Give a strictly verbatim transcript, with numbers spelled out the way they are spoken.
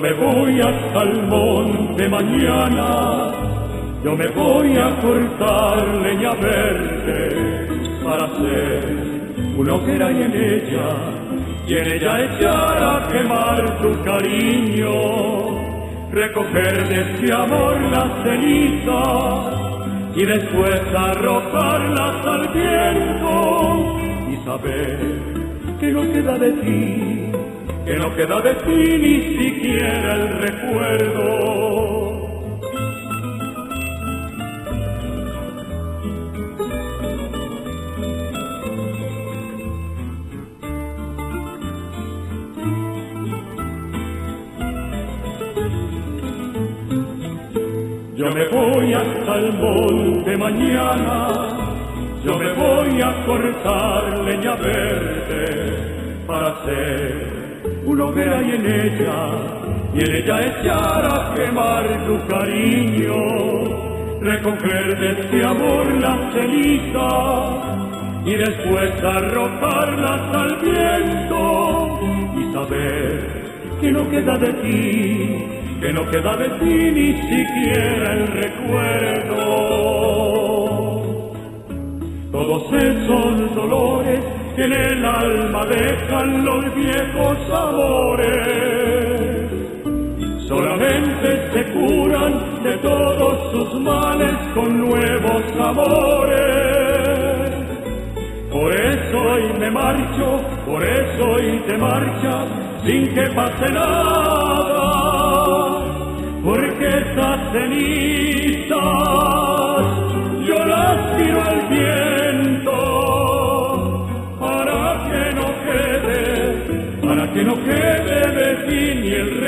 me voy hasta el monte mañana, yo me voy a cortar leña verde para hacer una hoguera y en ella, y en ella echar a quemar tu cariño, recoger de este amor las cenizas y después arrojarlas al viento y saber que no queda de ti, que no queda de ti ni siquiera el recuerdo. Yo me voy hasta el monte mañana, yo me voy a cortar leña verde para hacer una hoguera y en ella, y en ella echar a quemar tu cariño, recoger de este amor las cenizas y después arrojarlas al viento y saber que no queda de ti, que no queda de ti ni siquiera el recuerdo. Todos esos dolores que en el alma dejan los viejos amores, solamente se curan de todos sus males con nuevos amores. Por eso hoy me marcho, por eso hoy te marchas, sin que pase nada, porque esas cenizas yo las tiro al viento, para que no quede, para que no quede de ti ni el